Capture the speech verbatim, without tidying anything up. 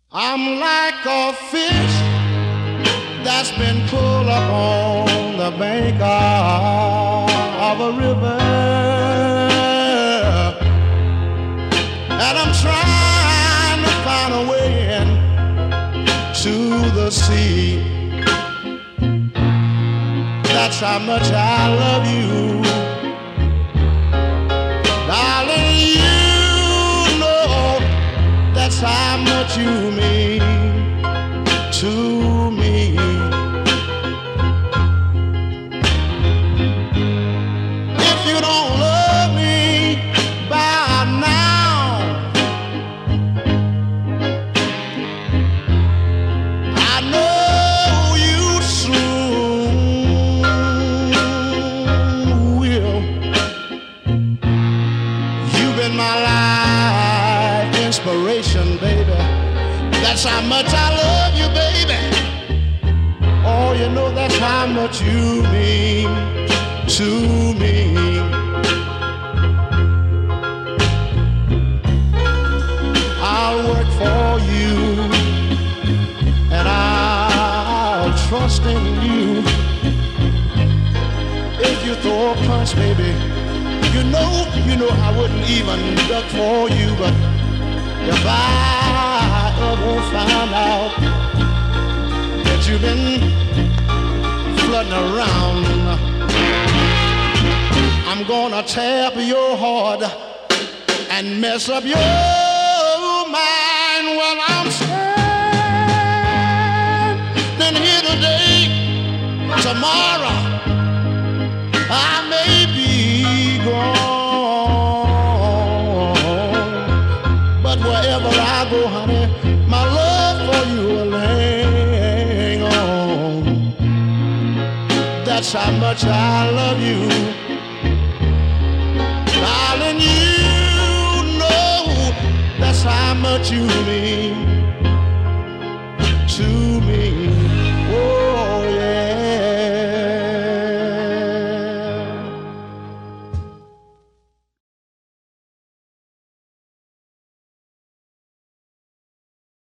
I'm like a fish that's been pulled up on the bank of a river, and I'm trying to find a way into the sea. That's how much I love you, darling. You know that's how much you mean to me. If you don't love me by now, I know you soon will. You've been my life inspiration, baby. That's how much I love you, baby. Oh, you know that's how much you mean to me. I'll work for you, and I'll trust in you. If you throw a punch, baby, you know, you know I wouldn't even duck for you, but if I ever found out that you've been flooding around, I'm gonna tear up your heart and mess up your mind. Well, I'm standing here today, tomorrow I may be gone, but wherever I go, honey, my love for you will hang on. That's how much I love you, darling. You know that's how much you mean to me.